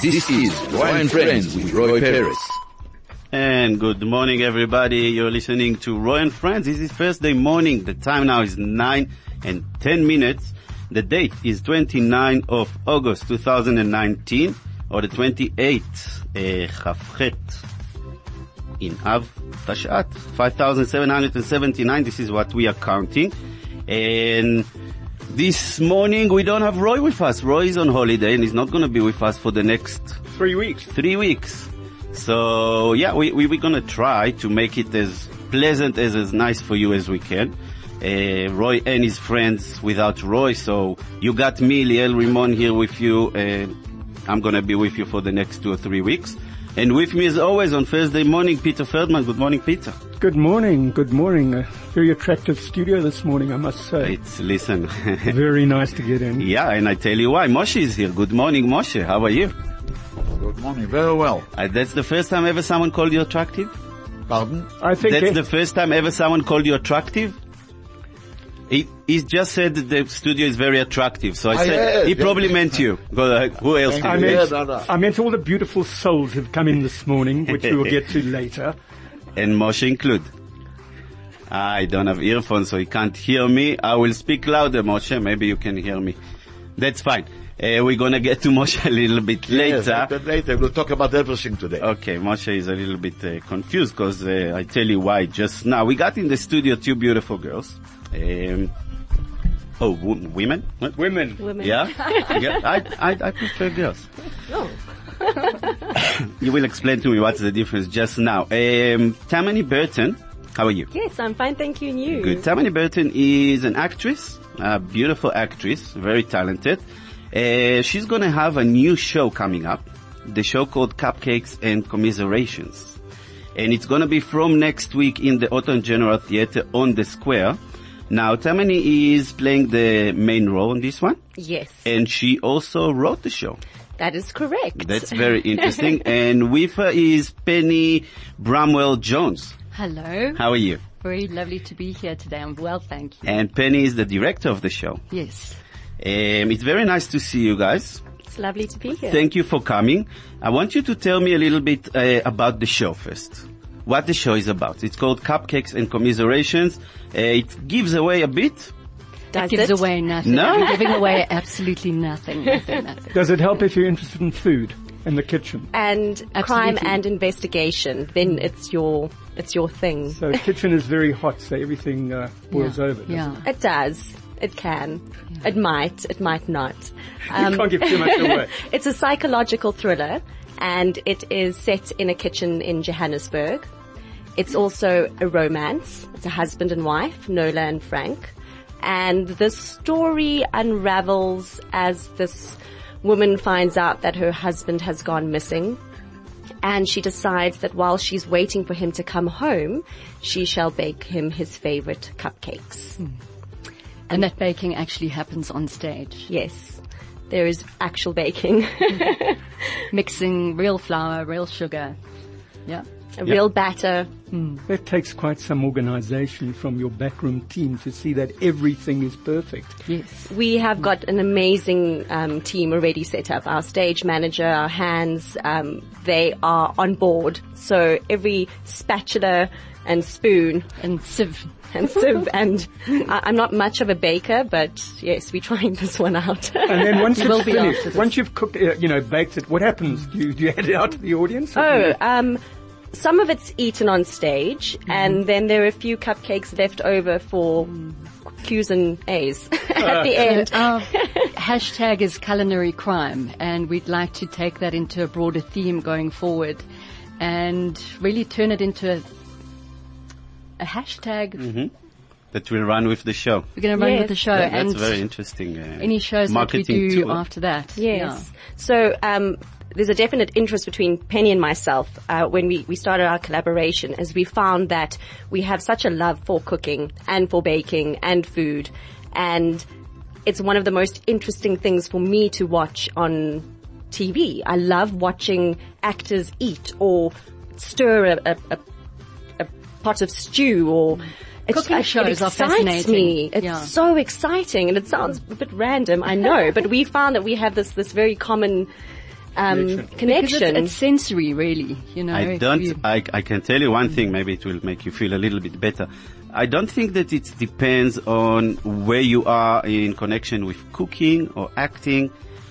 This is Roy and Friends with Roy Perez. And good morning, everybody. You're listening to Roy and Friends. This is Thursday morning. The time now is 9:10. The date is 29th of August 2019, or the 28th, Chafchet in Av Tashat, 5,779. This is what we are counting. And this morning we don't have Roy with us. Roy is on holiday and he's not going to be with us for the next 3 weeks. 3 weeks. So yeah, we're going to try to make it as pleasant, as nice for you as we can. Roy and his friends without Roy. So you got me, Liel Rimon, here with you. I'm going to be with you for the next 2 or 3 weeks. And with me as always on Thursday morning, Peter Feldman. Good morning, Peter. Good morning. Good morning. A very attractive studio this morning, I must say. Listen. Very nice to get in. Yeah, and I tell you why. Moshe is here. Good morning, Moshe. How are you? Good morning. Very well. That's the first time ever someone called you attractive? Pardon? I think that's the first time ever someone called you attractive? He just said that the studio is very attractive, so I said he probably meant you. Who else? I meant all the beautiful souls who've come in this morning, which we will get to later. And Moshe include. I don't have earphones, so he can't hear me. I will speak louder, Moshe. Maybe you can hear me. That's fine. We're gonna get to Moshe a little bit later. Yes, later. We'll talk about everything today. Okay, Moshe is a little bit confused because I tell you why just now. We got in the studio 2 beautiful girls. Women? What? Women. Yeah? Yeah, I prefer girls. Oh. You will explain to me what's the difference just now. Tammany Burton, how are you? Yes, I'm fine, thank you, and you? Good. Tammany Burton is an actress, a beautiful actress, very talented. She's gonna have a new show coming up, the show called Cupcakes and Commiserations. And it's gonna be from next week in the Autumn General Theatre on the Square. Now, Tammany is playing the main role in this one. Yes. And she also wrote the show. That is correct. That's very interesting. And with her is Penny Bramwell-Jones. Hello. How are you? Very lovely to be here today. I'm well, thank you. And Penny is the director of the show. Yes. It's very nice to see you guys. It's lovely to be here. Thank you for coming. I want you to tell me a little bit about the show first. What the show is about. It's called Cupcakes and Commiserations. It gives away a bit. It gives away nothing. No? You're giving away absolutely nothing. Does it help if you're interested in food and the kitchen? And Absolutely. crime and investigation. Then it's your thing. So the kitchen is very hot, so everything boils over. Yeah. It does. It can. Yeah. It might not. You can't give too much away. It's a psychological thriller, and it is set in a kitchen in Johannesburg. It's also a romance. It's a husband and wife, Nola and Frank. And the story unravels as this woman finds out that her husband has gone missing. And she decides that while she's waiting for him to come home, she shall bake him his favorite cupcakes. Mm. And that baking actually happens on stage. Yes. There is actual baking. Mixing real flour, real sugar. Yeah. A real batter. That takes quite some organization from your backroom team to see that everything is perfect. Yes. We have got an amazing team already set up. Our stage manager, our hands, they are on board. So every spatula and spoon and sieve and I'm not much of a baker, but yes, we're trying this one out. And then once it's finished, once you've cooked, baked it, what happens? Do you hand it out to the audience? Some of it's eaten on stage, and then there are a few cupcakes left over for Q's and A's at the end. Our hashtag is culinary crime, and we'd like to take that into a broader theme going forward and really turn it into a hashtag that will run with the show. We're going to run with the show. That's very interesting. Any shows that we do after that. Yes. Yeah. So, there's a definite interest between Penny and myself when we started our collaboration, as we found that we have such a love for cooking and for baking and food, and it's one of the most interesting things for me to watch on TV. I love watching actors eat or stir a pot of stew or cooking shows are fascinating. Me. It's so exciting, and it sounds a bit random, I know, but we found that we have this very common Because connection. it's sensory, really. You know, I can tell you one thing, maybe it will make you feel a little bit better. I don't think that it depends on where you are in connection with cooking or acting.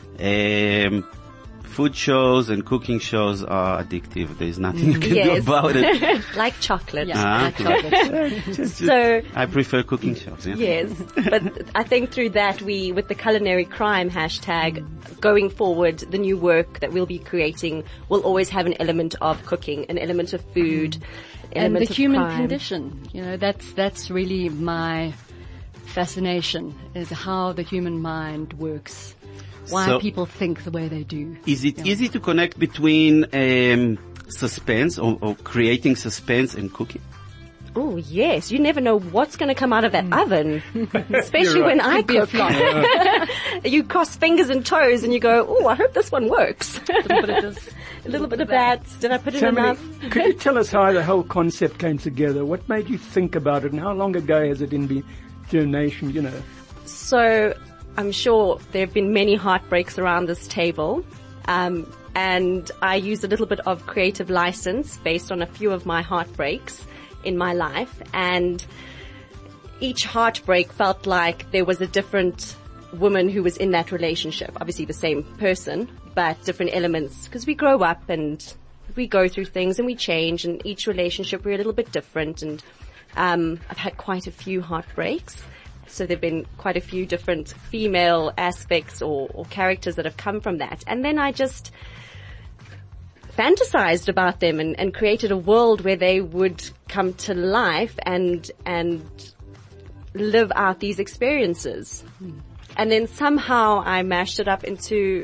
Food shows and cooking shows are addictive. There's nothing you can do about it. Like chocolate. Yeah, like chocolate. So, I prefer cooking shows. Yeah. yes, but I think through that with the culinary crime hashtag, going forward, the new work that we'll be creating will always have an element of cooking, an element of food, And the element of human crime. condition, you know, that's really my fascination, is how the human mind works. Why So- people think the way they do. Is it easy to connect between suspense or creating suspense and cooking? Oh yes, you never know what's going to come out of that oven, especially when I cook. You cross fingers and toes and you go, oh, I hope this one works. A little bit of that. Did I put in Tammany, enough? could you tell us how the whole concept came together? What made you think about it, and how long ago has it been germination, you know? So I'm sure there have been many heartbreaks around this table. And I used a little bit of creative license based on a few of my heartbreaks in my life. And each heartbreak felt like there was a different woman who was in that relationship. Obviously the same person, but different elements. Because we grow up and we go through things and we change, and each relationship we're a little bit different. And I've had quite a few heartbreaks. So there've been quite a few different female aspects or characters that have come from that. And then I just fantasized about them and created a world where they would come to life and live out these experiences. And then somehow I mashed it up into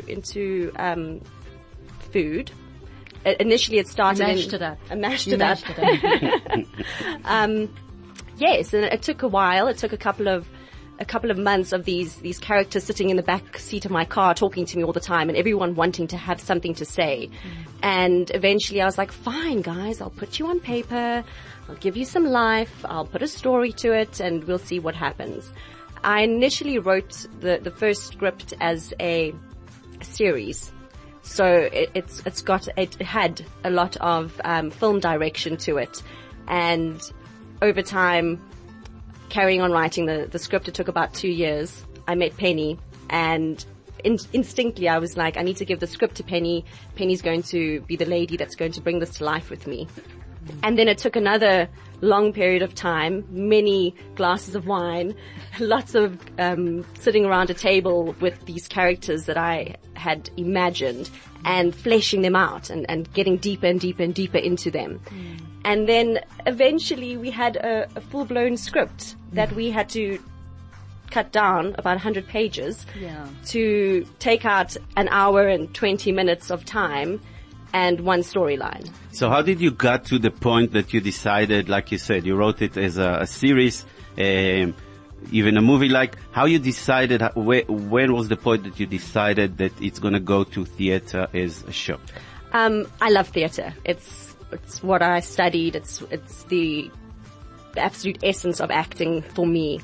food. Initially it started Mashed it up. I mashed You it up. mashed it up. Yes, and it took a while. It took a couple of months of these characters sitting in the back seat of my car talking to me all the time, and everyone wanting to have something to say. And eventually I was like, fine guys, I'll put you on paper. I'll give you some life. I'll put a story to it, and we'll see what happens. I initially wrote the first script as a series. So it had a lot of film direction to it, and over time, carrying on writing the script, it took about 2 years. I met Penny, and instinctively I was like, I need to give the script to Penny. Penny's going to be the lady that's going to bring this to life with me. And then it took another long period of time, many glasses of wine, lots of sitting around a table with these characters that I had imagined and fleshing them out and getting deeper and deeper and deeper into them. And then eventually we had a full-blown script that we had to cut down about 100 pages to take out an hour and 20 minutes of time and one storyline. So how did you get to the point that you decided, like you said, you wrote it as a series, even a movie, like how you decided, when was the point that you decided that it's going to go to theater as a show? I love theater. It's what I studied. It's the absolute essence of acting for me.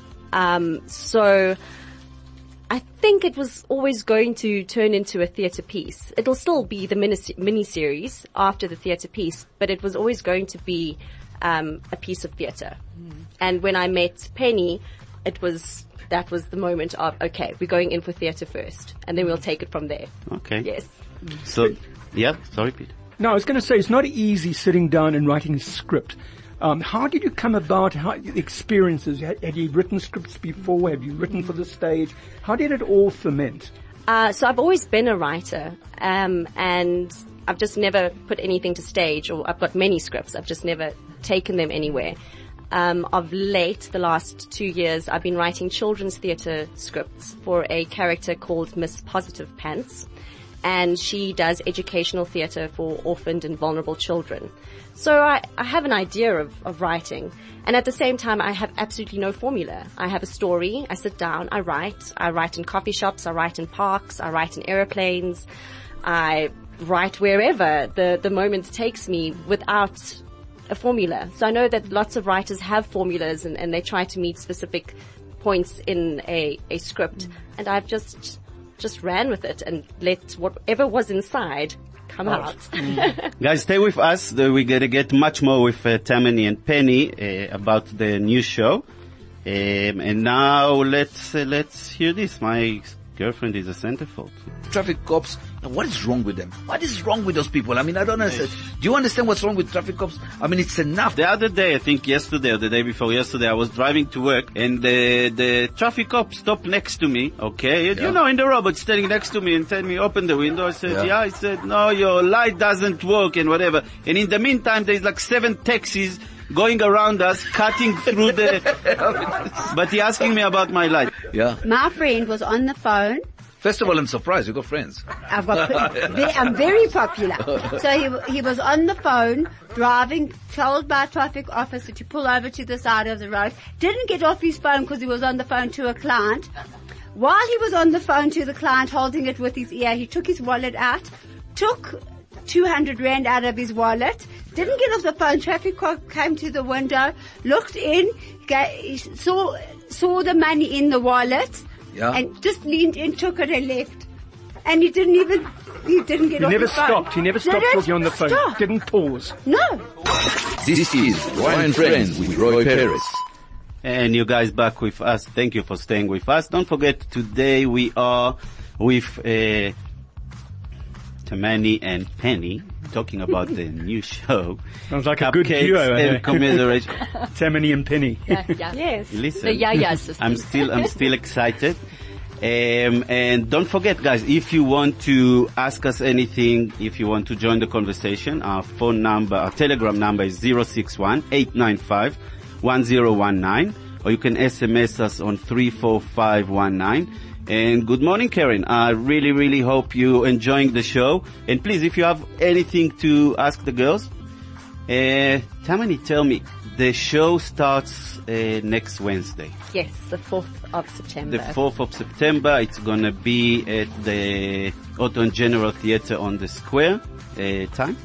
So I think it was always going to turn into a theater piece. It'll still be the mini-series after the theater piece, but it was always going to be a piece of theater. And when I met Penny, that was the moment of, okay, we're going in for theater first, and then we'll take it from there. Okay. Yes. So, yeah, sorry, Peter. No, I was going to say, it's not easy sitting down and writing a script. How did you come about experiences? Had you written scripts before? Have you written for the stage? How did it all ferment? So I've always been a writer, and I've just never put anything to stage, or I've got many scripts. I've just never taken them anywhere. Of late, the last 2 years, I've been writing children's theatre scripts for a character called Miss Positive Pants, and she does educational theatre for orphaned and vulnerable children. So I have an idea of writing, and at the same time I have absolutely no formula. I have a story, I sit down, I write in coffee shops, I write in parks, I write in aeroplanes, I write wherever the moment takes me without a formula. So I know that lots of writers have formulas and they try to meet specific points in a script, and I've just just ran with it and let whatever was inside come out. Guys, stay with us. We're going to get much more with Tammany and Penny about the new show. And now let's hear this. My girlfriend is a centerfold. Traffic cops, what is wrong with them? What is wrong with those people? I mean, I don't understand. Do you understand what's wrong with traffic cops? I mean, it's enough. The other day, I think yesterday or the day before yesterday, I was driving to work and the traffic cop stopped next to me, okay? You know, in the road, but standing next to me and telling me, open the window. I said, yeah. I said, no, your light doesn't work and whatever. And in the meantime, there's like 7 taxis going around us, cutting through but he asking me about my light. Yeah. My friend was on the phone. First of all, I'm surprised. You've got friends. I'm very popular. So he was on the phone, driving, told by a traffic officer to pull over to the side of the road. Didn't get off his phone because he was on the phone to a client. While he was on the phone to the client, holding it with his ear, he took his wallet out, took 200 rand out of his wallet, didn't get off the phone. Traffic cop came to the window, looked in, saw the money in the wallet, and just leaned in, took it and left. And he didn't get He off never his phone. stopped. He never stopped talking on the phone. Stop. Didn't pause. No. This is Roy and Friends with Roy Perez. And you guys back with us. Thank you for staying with us. Don't forget, today we are with Tammany and Penny talking about the new show. Sounds like a good duo. And commiseration. Tammany and Penny. Yes. Listen, The Yaya sisters. I'm still excited. And don't forget, guys, if you want to ask us anything, if you want to join the conversation, our Telegram number is 061-895-1019, or you can SMS us on 34519. And good morning, Karen. I really, really hope you're enjoying the show. And please, if you have anything to ask the girls, Tammany, tell me, the show starts next Wednesday. Yes, the 4th of September. The 4th of September. It's gonna be at the Otto General Theatre on the Square. Time?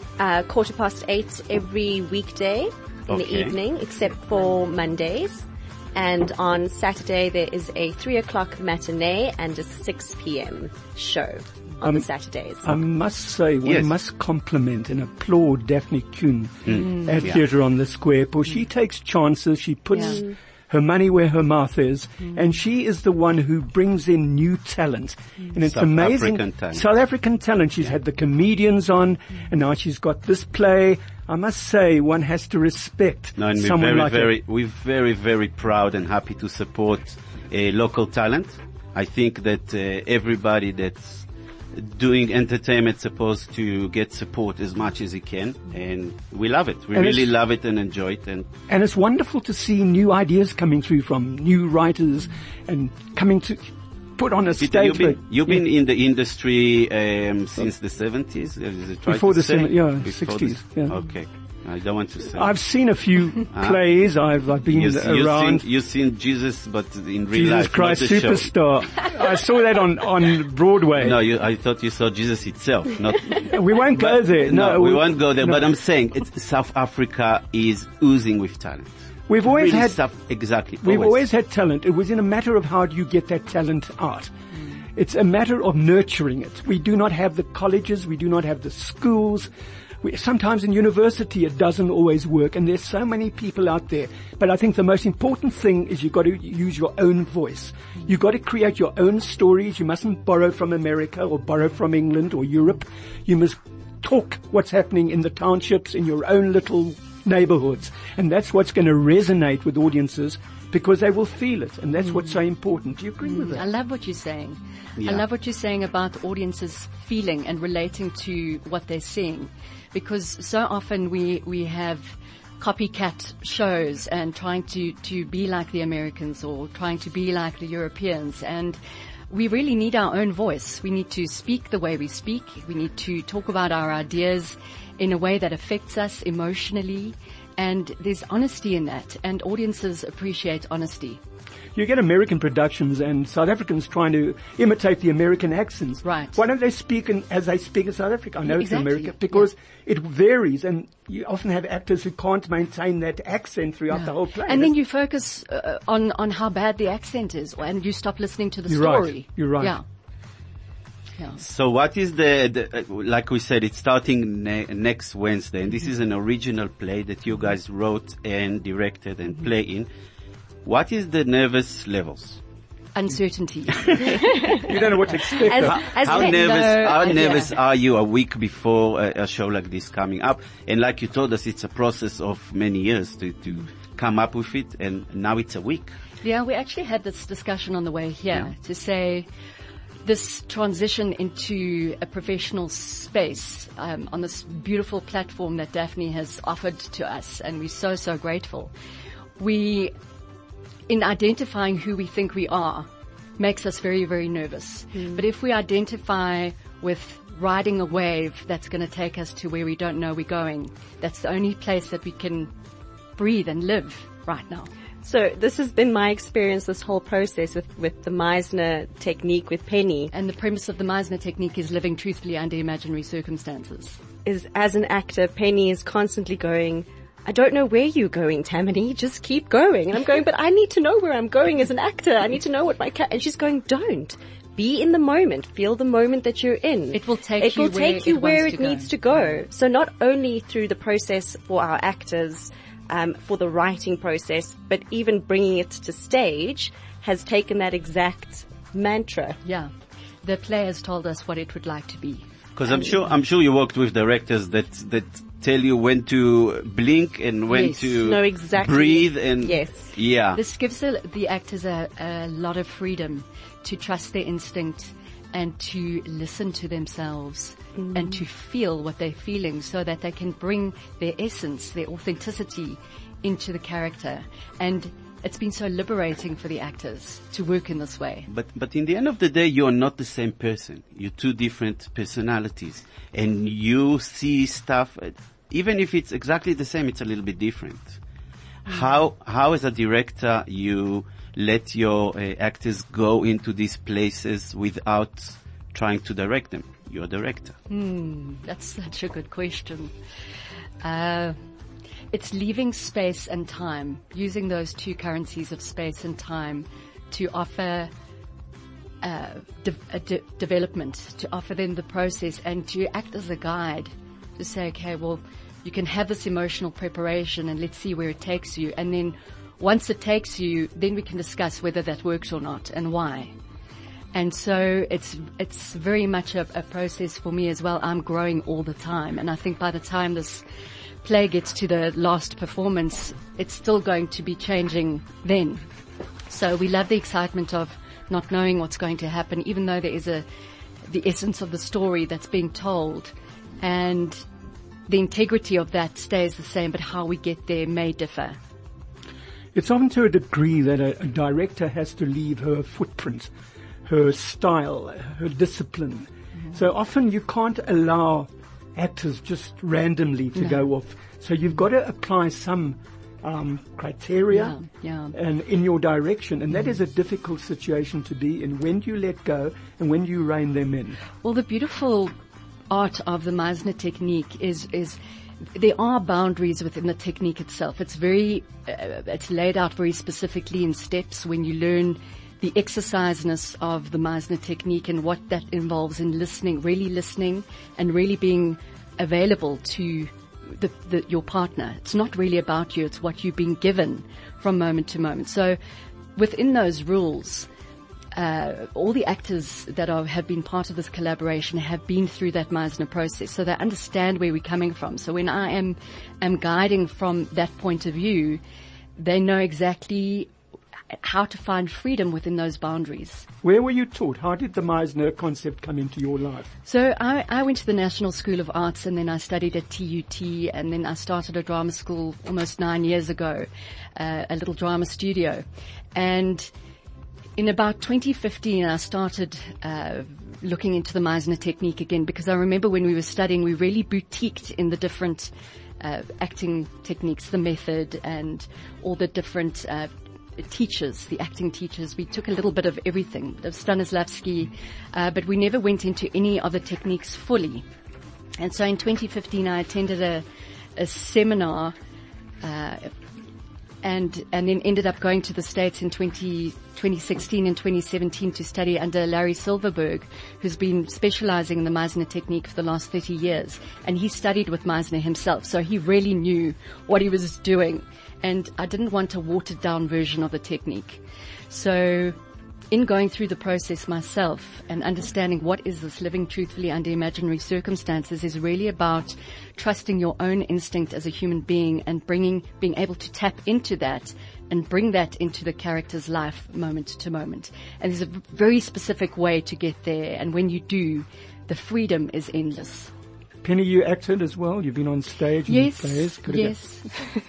8:15 every weekday in the evening, except for Mondays. And on Saturday there is a 3:00 matinee and a 6 p.m. show on the Saturdays. I must say, we must compliment and applaud Daphne Kuhn at Theatre on the Square, because she takes chances, she puts her money where her mouth is, and she is the one who brings in new talent. And it's amazing. South African talent. She's had the comedians on, and now she's got this play. I must say, one has to respect someone like that. We're very, very proud and happy to support local talent. I think that everybody that's doing entertainment is supposed to get support as much as he can, and we love it. We really love it and enjoy it. And it's wonderful to see new ideas coming through from new writers and coming to put on a stage. You've been in the industry since the 70s? Before the 60s. Okay. I don't want to say. I've seen a few plays. I've been around. You've seen Jesus, but in real Jesus life, Christ not the Superstar. I saw that on Broadway. No, I thought you saw Jesus itself. Not. We won't go there. No, we won't go there. No. But I'm saying South Africa is oozing with talent. We've always had We've always had talent. It was in a matter of how do you get that talent out. It's a matter of nurturing it. We do not have the colleges. We do not have the schools. Sometimes in university it doesn't always work, and there's so many people out there. But I think the most important thing is you've got to use your own voice. You've got to create your own stories. You mustn't borrow from America or borrow from England or Europe. You must talk what's happening in the townships, in your own little neighborhoods. And that's what's going to resonate with audiences, because they will feel it. And that's what's so important. Do you agree with that? I love what you're saying. Yeah. I love what you're saying about audiences feeling and relating to what they're seeing. Because so often we have copycat shows and trying to be like the Americans or trying to be like the Europeans, and we really need our own voice. We need to speak the way we speak. We need to talk about our ideas in a way that affects us emotionally, and there's honesty in that, and audiences appreciate honesty. You get American productions and South Africans trying to imitate the American accents. Right. Why don't they speak as they speak in South Africa? I know it's Exactly. America, because it varies, and you often have actors who can't maintain that accent throughout the whole play. And then you focus on how bad the accent is, and you stop listening to the You're story. right. You're right. Yeah. Yeah. So what is like we said, it's starting next Wednesday, and this is an original play that you guys wrote and directed and play in. What is the nervous levels? Uncertainty. You don't know what to expect. How they nervous, know, how yeah. nervous are you a week before a show like this coming up? And like you told us, it's a process of many years to come up with it, and now it's a week. Yeah, we actually had this discussion on the way here to say this transition into a professional space on this beautiful platform that Daphne has offered to us, and we're so, so grateful. In identifying who we think we are, makes us very, very nervous. But if we identify with riding a wave that's going to take us to where we don't know we're going, that's the only place that we can breathe and live right now. So this has been my experience, this whole process with the Meisner technique with Penny. And the premise of the Meisner technique is living truthfully under imaginary circumstances. Is as an actor, Penny is constantly going, I don't know where you're going, Tammany, just keep going. And I'm going, but I need to know where I'm going as an actor. I need to know what and she's going, don't. Be in the moment. Feel the moment that you're in. It will take you where it needs to go. So not only through the process for our actors, for the writing process, but even bringing it to stage has taken that exact mantra. Yeah. The play has told us what it would like to be. Because I'm sure you worked with directors that tell you when to blink and when to know exactly. breathe and yeah. This gives the actors a lot of freedom to trust their instinct and to listen to themselves and to feel what they're feeling so that they can bring their essence, their authenticity into the character. And it's been so liberating for the actors to work in this way. But in the end of the day, you're not the same person. You're two different personalities. And you see stuff, even if it's exactly the same, it's a little bit different. How as a director, you let your actors go into these places without trying to direct them? You're a director. That's such a good question. It's leaving space and time, using those two currencies of space and time to offer development, to offer them the process and to act as a guide, to say, okay, well, you can have this emotional preparation and let's see where it takes you. And then once it takes you, then we can discuss whether that works or not and why. And so it's very much a process for me as well. I'm growing all the time. And I think by the time this play gets to the last performance, it's still going to be changing then. So we love the excitement of not knowing what's going to happen, even though there is the essence of the story that's being told. And the integrity of that stays the same, but how we get there may differ. It's often to a degree that a director has to leave her footprint, her style, her discipline. So often you can't allow actors just randomly to go off. So you've got to apply some criteria and in your direction. And that is a difficult situation to be in. When do you let go and when do you rein them in? Well, the beautiful art of the Meisner technique is there are boundaries within the technique itself. It's it's laid out very specifically in steps when you learn the exerciseness of the Meisner technique and what that involves in listening, and really being available to your partner. It's not really about you, it's what you're being given from moment to moment. So within those rules, all the actors that have been part of this collaboration have been through that Meisner process, so they understand where we're coming from. So when I am guiding from that point of view, they know exactly how to find freedom within those boundaries. Where were you taught? How did the Meisner concept come into your life? So I went to the National School of Arts and then I studied at TUT and then I started a drama school almost 9 years ago, a little drama studio. And in about 2015 I started looking into the Meisner technique again, because I remember when we were studying we really boutiqued in the different acting techniques, the method and all the different teachers, the acting teachers. We took a little bit of everything, of Stanislavski, but we never went into any of the techniques fully. And so in 2015 I attended a seminar and then ended up going to the States in 2020 2016 and 2017 to study under Larry Silverberg, who's been specializing in the Meisner technique for the last 30 years. And he studied with Meisner himself, so he really knew what he was doing. And I didn't want a watered down version of the technique. So in going through the process myself and understanding what is this living truthfully under imaginary circumstances is really about trusting your own instinct as a human being and being able to tap into that and bring that into the character's life moment to moment. And there's a very specific way to get there. And when you do, the freedom is endless. Penny, you acted as well. You've been on stage in plays. Yes.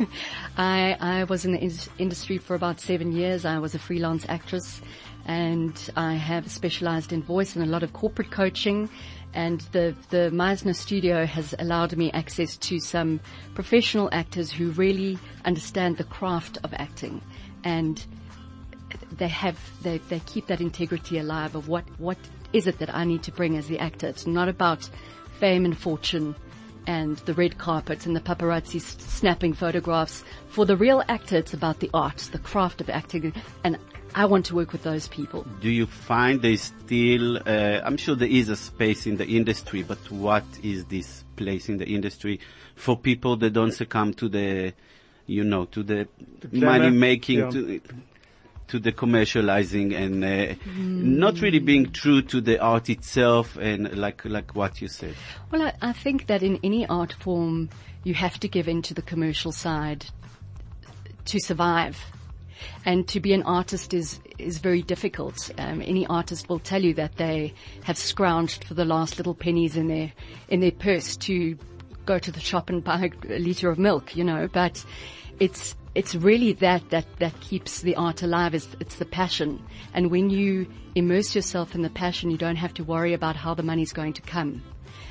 I was in the industry for about 7 years. I was a freelance actress, and I have specialized in voice and a lot of corporate coaching. And the Meisner studio has allowed me access to some professional actors who really understand the craft of acting, and they keep that integrity alive of what is it that I need to bring as the actor. It's not about fame and fortune and the red carpet and the paparazzi snapping photographs. For the real actor, it's about the art, the craft of acting, and I want to work with those people. Do you find there's still, I'm sure there is a space in the industry, but what is this place in the industry for people that don't succumb to the, to the money making, to the commercializing and not really being true to the art itself and like what you said? Well, I think that in any art form, you have to give in to the commercial side to survive. And to be an artist is very difficult. Any artist will tell you that they have scrounged for the last little pennies in their purse to go to the shop and buy a liter of milk, but it's really that keeps the art alive. It's the passion. And when you immerse yourself in the passion, you don't have to worry about how the money's going to come.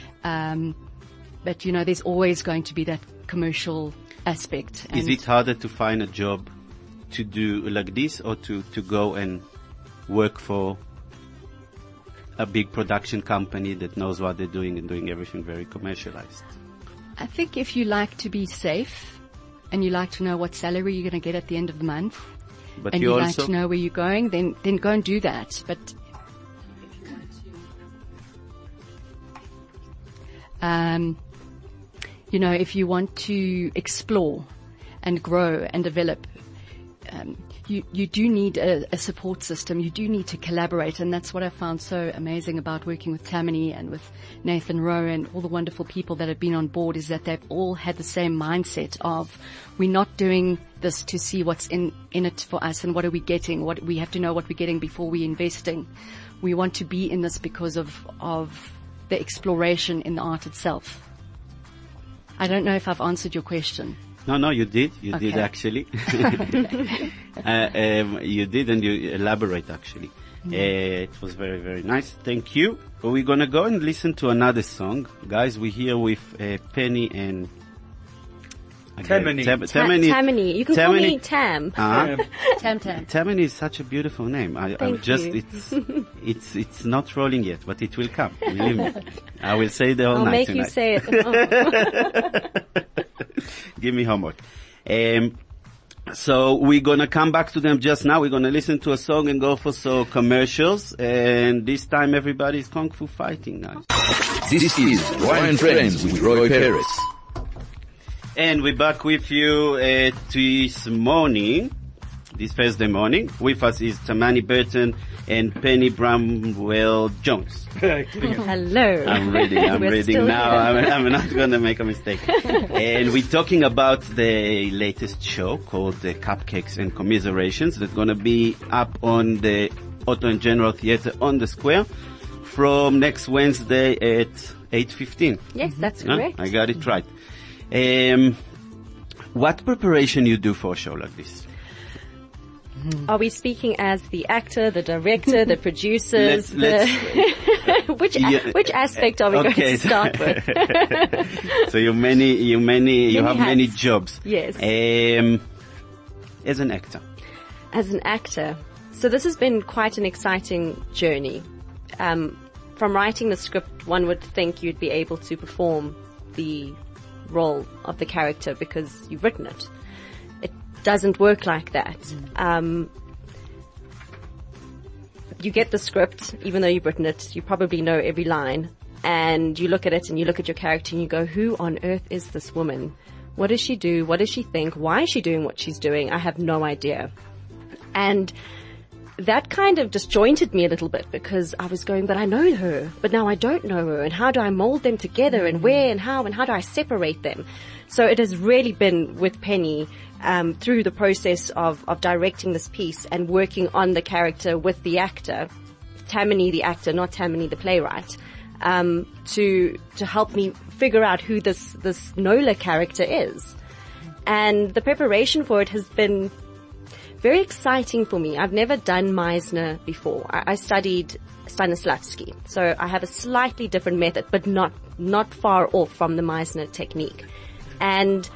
But there's always going to be that commercial aspect. Is it harder to find a job to do like this, or to go and work for a big production company that knows what they're doing and doing everything very commercialized? I think if you like to be safe and you like to know what salary you're going to get at the end of the month, but and you like to know where you're going, then go and do that. But if you want to explore and grow and develop, you do need a support system. You do need to collaborate, and that's what I found so amazing about working with Tammany and with Nathan Rowe and all the wonderful people that have been on board, is that they've all had the same mindset of, we're not doing this to see what's in it for us and what are we getting. What we have to know what we're getting before we're investing. We want to be in this because of the exploration in the art itself. I don't know if I've answered your question. No, you did. You did actually. You did, and you elaborate actually. It was very, very nice. Thank you. We're gonna go and listen to another song, guys. We're here with Penny and Tammany. Tammany. You can call me Tam. Tam. Tammany is such a beautiful name. It's not rolling yet, but it will come. Believe me. I will say the whole night tonight. I'll make you say it. Give me homework. So we're gonna come back to them just now. We're gonna listen to a song and go for some commercials. And this time everybody's Kung Fu fighting, guys. This is Roy and Friends with Roy Perez. And we're back with you this Thursday morning. With us is Tamani Burton and Penny Bramwell Jones. Hello. I'm reading now. I'm not going to make a mistake. And we're talking about the latest show called the Cupcakes and Commiserations that's going to be up on the Otto and General Theatre on the Square from next Wednesday at 8:15. Yes, that's correct. I got it right. What preparation you do for a show like this? Are we speaking as the actor, the director, the producers? Which aspect are we going to start with? So you have many jobs. Yes. As an actor. As an actor. So this has been quite an exciting journey. From writing the script, one would think you'd be able to perform the role of the character because you've written it. It doesn't work like that. you get the script, even though you've written it, you probably know every line, and you look at it and you look at your character and you go, who on earth is this woman? What does she do? What does she think? Why is she doing what she's doing? I have no idea. And that kind of disjointed me a little bit because I was going, but I know her, but now I don't know her, and how do I mold them together, and where and how do I separate them? So it has really been with Penny, through the process of directing this piece and working on the character with the actor, Tammany the actor, not Tammany the playwright, to help me figure out who this Nola character is. And the preparation for it has been very exciting for me. I've never done Meisner before. I studied Stanislavski, so I have a slightly different method, but not far off from the Meisner technique. And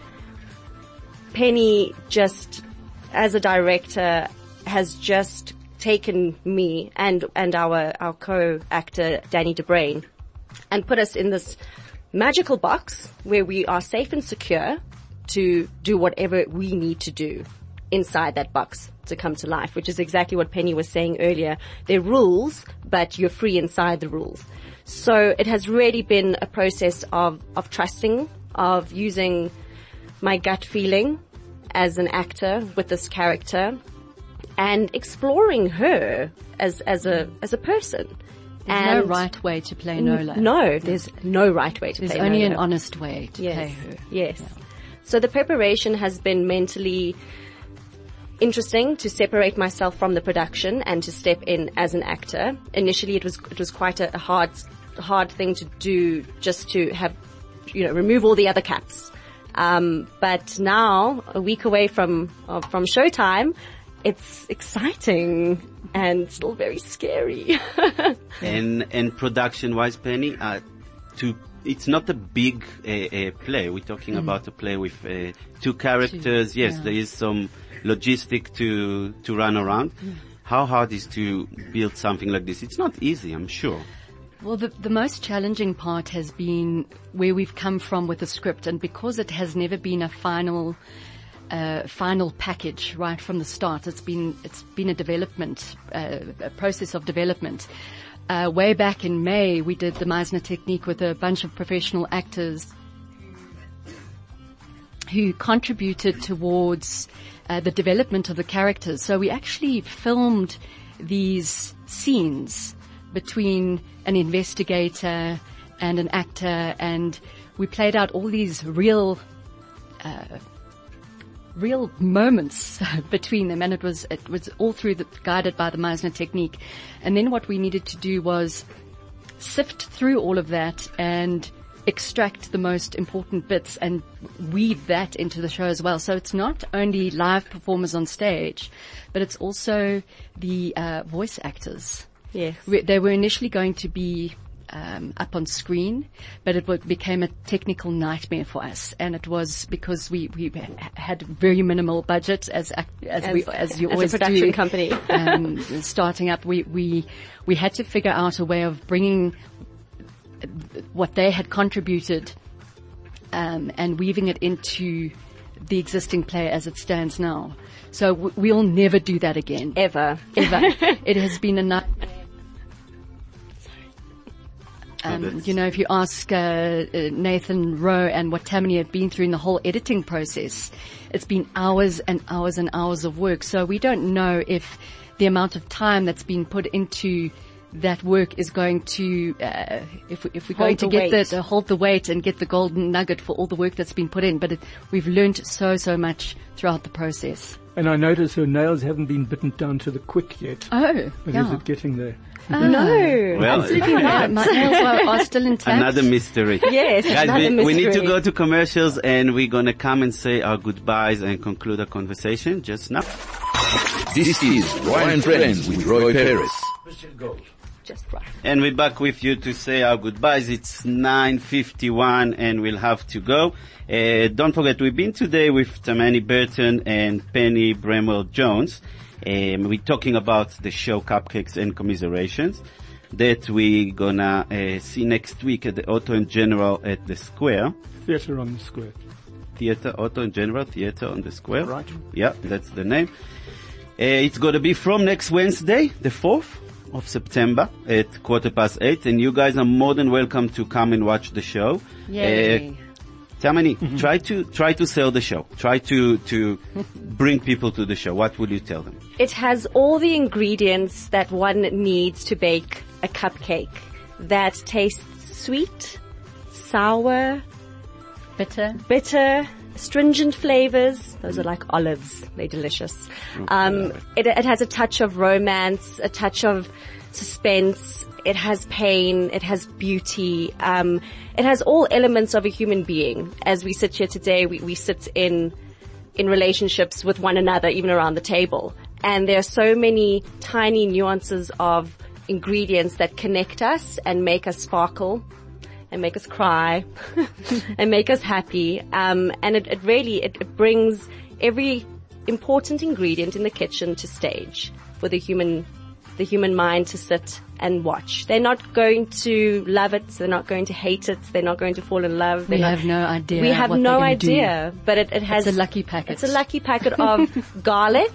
Penny, just as a director, has just taken me and our co-actor Danny DeBrain and put us in this magical box where we are safe and secure to do whatever we need to do inside that box to come to life, which is exactly what Penny was saying earlier. They're rules, but you're free inside the rules. So it has really been a process of trusting, of using my gut feeling as an actor with this character and exploring her as a person. There's no right way to play Nola. No, there's no right way to play Nola. There's only an honest way to play her. Yes. Yeah. So the preparation has been mentally interesting to separate myself from the production and to step in as an actor. Initially it was quite a hard thing to do, just to have, remove all the other caps. But now, a week away from showtime, it's exciting and still very scary. And production-wise, Penny, it's not a big play. We're talking about a play with two characters. Yes, there is some logistic to run around. How hard is to build something like this? It's not easy, I'm sure. Well, the most challenging part has been where we've come from with the script, and because it has never been a final package right from the start. It's been a development, a process of development. Way back in May, we did the Meisner technique with a bunch of professional actors who contributed towards the development of the characters. So we actually filmed these scenes between an investigator and an actor, and we played out all these real moments between them, and it was all guided by the Meisner technique. And then what we needed to do was sift through all of that and extract the most important bits and weave that into the show as well. So it's not only live performers on stage, but it's also the voice actors. Yes. They were initially going to be up on screen, but it became a technical nightmare for us, and it was because we had very minimal budget as you always a production do. Company. Starting up, we had to figure out a way of bringing what they had contributed and weaving it into the existing play as it stands now. So we'll never do that again. Ever. It has been enough. If you ask Nathan Rowe and what Tammany have been through in the whole editing process, it's been hours and hours and hours of work. So we don't know if the amount of time that's been put into that work is going to, if we're going to get hold the weight and get the golden nugget for all the work that's been put in. But we've learned so much throughout the process. And I notice her nails haven't been bitten down to the quick yet. Oh, but is it getting there? No, well, absolutely not. My nails are still intact. Another mystery. Yes, guys, another mystery. We need to go to commercials, and we're going to come and say our goodbyes and conclude our conversation just now. This is Roy and Friends with Roy Paris. Just right. And we're back with you to say our goodbyes. It's 9:51 and we'll have to go. Don't forget, we've been today with Tammany Burton and Penny Bramwell-Jones. We're talking about the show Cupcakes and Commiserations that we're gonna see next week at the Auto and General at the Square. Theatre on the Square. Auto and General Theatre on the Square. Right. Yeah, that's the name. It's gonna be from next Wednesday, the 4th. of September at 8:15, and you guys are more than welcome to come and watch the show. Yay. Tamani, try to sell the show. Try to bring people to the show. What will you tell them? It has all the ingredients that one needs to bake a cupcake that tastes sweet, sour, bitter, stringent flavors. Those are like olives. They're delicious. It has a touch of romance, a touch of suspense. It has pain. It has beauty. It has all elements of a human being. As we sit here today, we sit in relationships with one another, even around the table. And there are so many tiny nuances of ingredients that connect us and make us sparkle and make us cry and make us happy. And it really brings every important ingredient in the kitchen to stage for the human mind to sit and watch. They're not going to love it. They're not going to hate it. They're not going to fall in love. We have no idea. We have what no they're gonna idea. do. But it has. It's a lucky packet. It's a lucky packet of garlic.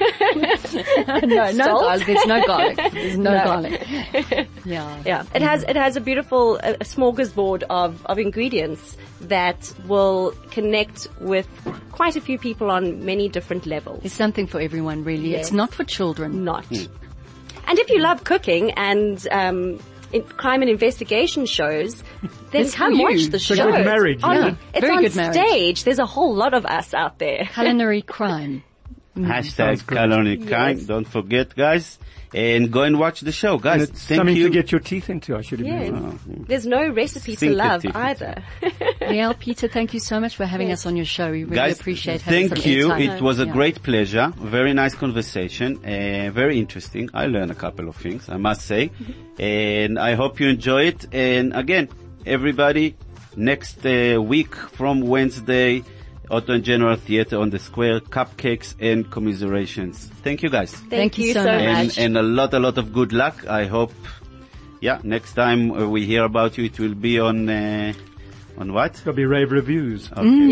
no Salt. garlic. There's no garlic. There's no garlic. Yeah. Yeah. It has a beautiful a smorgasbord of ingredients that will connect with quite a few people on many different levels. There's something for everyone, really. Yes. It's not for children. Not. And if you love cooking and crime and investigation shows, then It's come for you. watch the It's show. a good marriage, yeah. It's Very on good marriage. stage. There's a whole lot of us out there. Culinary crime. Hashtag Culinary Crime. Don't forget, guys. And go and watch the show, And guys. it's Thank something you. to get your teeth into, I should have Yes. mentioned. There's no recipe to Sink the love teeth. either. Well, Peter, thank you so much for having us on your show. We really Guys, appreciate having thank some you. airtime. It was a Yeah. great pleasure. Very nice conversation. Very interesting. I learned a couple of things, I must say. And I hope you enjoy it. And again, everybody, next week from Wednesday, Otto and General Theater on the Square, cupcakes and commiserations. Thank you, guys. Thank you so And, much. and a lot of good luck. I hope, next time we hear about you, it will be on what? There'll be rave reviews.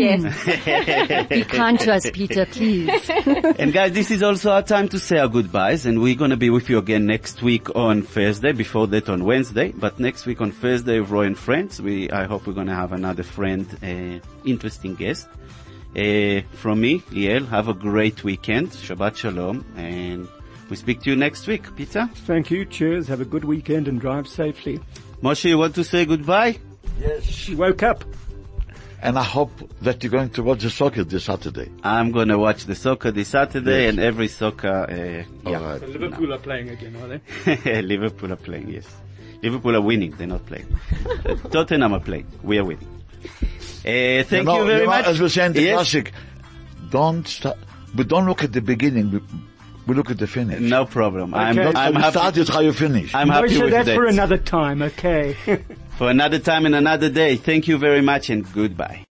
Yes. Be kind to us, Peter, please. And guys, this is also our time to say our goodbyes, and we're going to be with you again next week on Thursday, before that on Wednesday, but next week on Thursday with Roy and Friends. I hope we're going to have another friend, interesting guest. From me, Liel, have a great weekend. Shabbat Shalom, and we speak to you next week. Peter? Thank you. Cheers. Have a good weekend and drive safely. Moshe, you want to say goodbye? Yes. You woke up. And I hope that you're going to watch the soccer this Saturday. I'm going to watch the soccer this Saturday, Yes. and every soccer, All right. Liverpool are playing again, are they? Liverpool are playing, yes. Liverpool are winning, they're not playing. Tottenham are playing, we are winning. Thank you very much. As we say in the Yes. classic, don't look at the beginning, we look at the finish. No problem. Okay. Not how I'm you happy. start, it's how you finish. I'm happy Moshe, with that's that. for another time, okay? For another time and another day. Thank you very much and goodbye.